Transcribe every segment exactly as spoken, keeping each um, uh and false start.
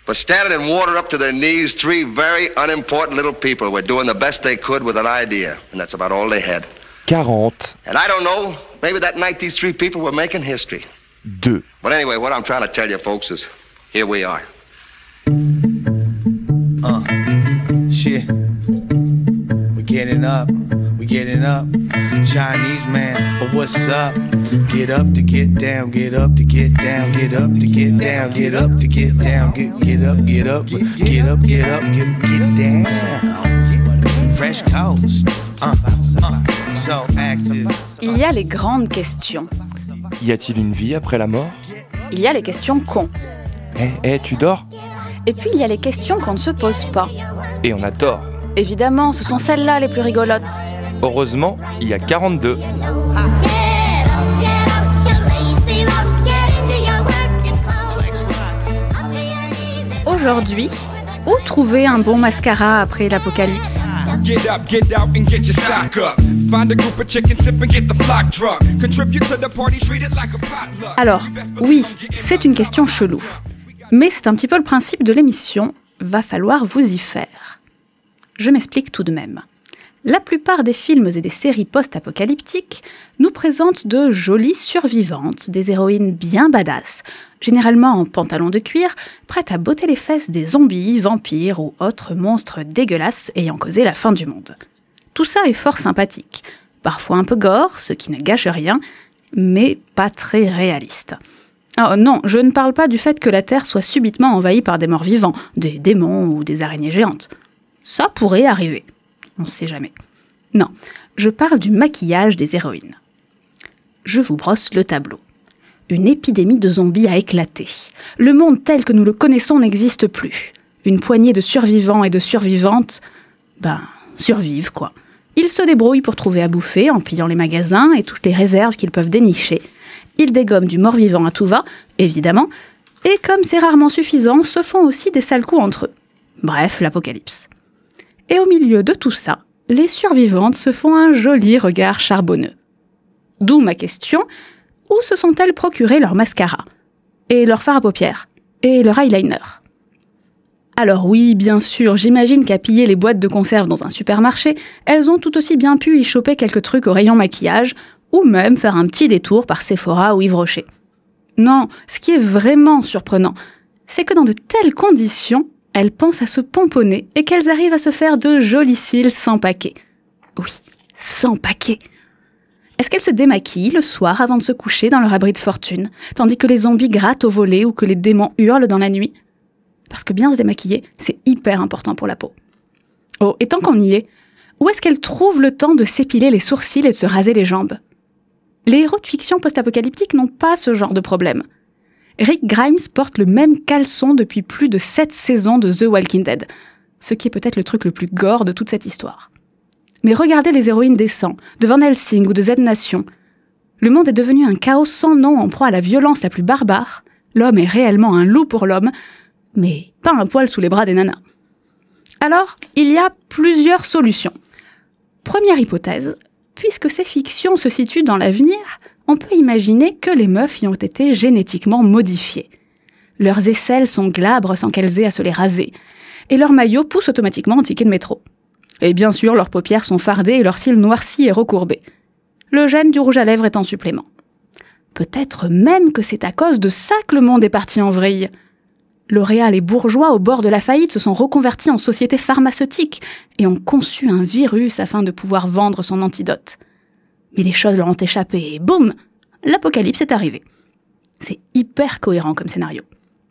For standing in water up to their knees, three very unimportant little people were doing the best they could with an idea, and that's about all they had. quarante. And I don't know, maybe that night these three people were making history. deux. But anyway, what I'm trying to tell you folks is, here we are. Uh, shit. We getting up, we getting up. Chinese man, but what's up? Get up to get down, get up to get down, get up to get down, get up to get down, get get up, get up, get up, get up, get get down. Fresh coast, uh, uh, so active. Il y a les grandes questions. Y a-t-il une vie après la mort? Il y a les questions cons. Eh, eh, tu dors? Et puis il y a les questions qu'on ne se pose pas. Et on a tort. Évidemment, ce sont celles-là les plus rigolotes. Heureusement, il y a quarante-deux. Aujourd'hui, où trouver un bon mascara après l'apocalypse? Alors, oui, c'est une question chelou. Mais c'est un petit peu le principe de l'émission, va falloir vous y faire. Je m'explique tout de même. La plupart des films et des séries post-apocalyptiques nous présentent de jolies survivantes, des héroïnes bien badass, généralement en pantalon de cuir, prêtes à botter les fesses des zombies, vampires ou autres monstres dégueulasses ayant causé la fin du monde. Tout ça est fort sympathique, parfois un peu gore, ce qui ne gâche rien, mais pas très réaliste. Oh non, je ne parle pas du fait que la Terre soit subitement envahie par des morts vivants, des démons ou des araignées géantes. Ça pourrait arriver. On ne sait jamais. Non, je parle du maquillage des héroïnes. Je vous brosse le tableau. Une épidémie de zombies a éclaté. Le monde tel que nous le connaissons n'existe plus. Une poignée de survivants et de survivantes, ben, survivent quoi. Ils se débrouillent pour trouver à bouffer en pillant les magasins et toutes les réserves qu'ils peuvent dénicher. Ils dégomment du mort-vivant à tout va, évidemment, et comme c'est rarement suffisant, se font aussi des sales coups entre eux. Bref, l'apocalypse. Et au milieu de tout ça, les survivantes se font un joli regard charbonneux. D'où ma question, où se sont-elles procurées leur mascara? Et leur fard à paupières? Et leur eyeliner? Alors oui, bien sûr, j'imagine qu'à piller les boîtes de conserve dans un supermarché, elles ont tout aussi bien pu y choper quelques trucs au rayon maquillage, ou même faire un petit détour par Sephora ou Yves Rocher. Non, ce qui est vraiment surprenant, c'est que dans de telles conditions, elles pensent à se pomponner et qu'elles arrivent à se faire de jolis cils sans paquet. Oui, sans paquet. Est-ce qu'elles se démaquillent le soir avant de se coucher dans leur abri de fortune, tandis que les zombies grattent au volet ou que les démons hurlent dans la nuit? Parce que bien se démaquiller, c'est hyper important pour la peau. Oh, et tant qu'on y est, où est-ce qu'elles trouvent le temps de s'épiler les sourcils et de se raser les jambes? Les héros de fiction post-apocalyptique n'ont pas ce genre de problème. Rick Grimes porte le même caleçon depuis plus de sept saisons de The Walking Dead, ce qui est peut-être le truc le plus gore de toute cette histoire. Mais regardez les héroïnes des cent, de Van Helsing ou de Z-Nation. Le monde est devenu un chaos sans nom en proie à la violence la plus barbare. L'homme est réellement un loup pour l'homme, mais pas un poil sous les bras des nanas. Alors, il y a plusieurs solutions. Première hypothèse, puisque ces fictions se situent dans l'avenir, on peut imaginer que les meufs y ont été génétiquement modifiées. Leurs aisselles sont glabres sans qu'elles aient à se les raser, et leurs maillots poussent automatiquement en ticket de métro. Et bien sûr, leurs paupières sont fardées et leurs cils noircis et recourbés. Le gène du rouge à lèvres est en supplément. Peut-être même que c'est à cause de ça que le monde est parti en vrille. L'Oréal et bourgeois au bord de la faillite se sont reconvertis en sociétés pharmaceutiques et ont conçu un virus afin de pouvoir vendre son antidote. Mais les choses leur ont échappé et boum, l'apocalypse est arrivé. C'est hyper cohérent comme scénario.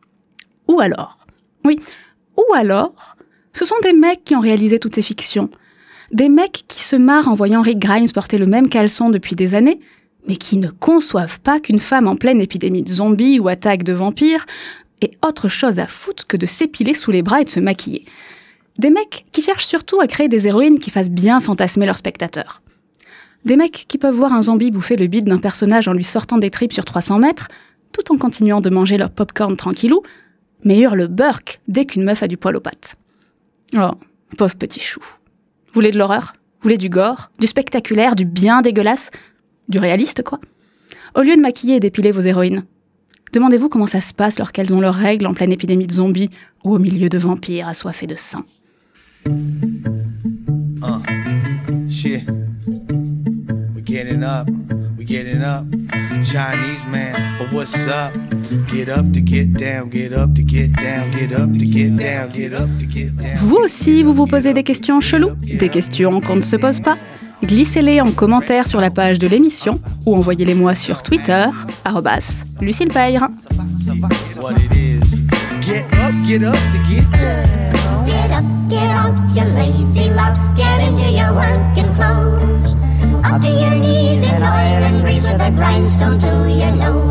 Ou alors, oui, ou alors, ce sont des mecs qui ont réalisé toutes ces fictions. Des mecs qui se marrent en voyant Rick Grimes porter le même caleçon depuis des années, mais qui ne conçoivent pas qu'une femme en pleine épidémie de zombies ou attaque de vampires ait autre chose à foutre que de s'épiler sous les bras et de se maquiller. Des mecs qui cherchent surtout à créer des héroïnes qui fassent bien fantasmer leurs spectateurs. Des mecs qui peuvent voir un zombie bouffer le bide d'un personnage en lui sortant des tripes sur trois cents mètres, tout en continuant de manger leur popcorn tranquillou, mais hurle burk dès qu'une meuf a du poil aux pattes. Oh, pauvre petit chou. Vous voulez de l'horreur? Vous voulez du gore? Du spectaculaire? Du bien dégueulasse? Du réaliste, quoi? Au lieu de maquiller et d'épiler vos héroïnes, Demandez-vous comment ça se passe lorsqu'elles ont leurs règles en pleine épidémie de zombies ou au milieu de vampires assoiffés de sang. Uh, shit. We getting up, we getting up. Chinese man, but what's up? Get up to get down, get up to get down, get up to get down, get up to get down. Vous aussi, vous vous posez des questions cheloues? Des questions qu'on ne se pose pas? Glissez-les en commentaire sur la page de l'émission ou envoyez-les-moi sur Twitter, arobase Lucille Payre. What it is. Get up, get up to get down. Get up, get out, you lazy lout. Get into your working clothes. Up to your knees in oil and grease with a grindstone to your nose.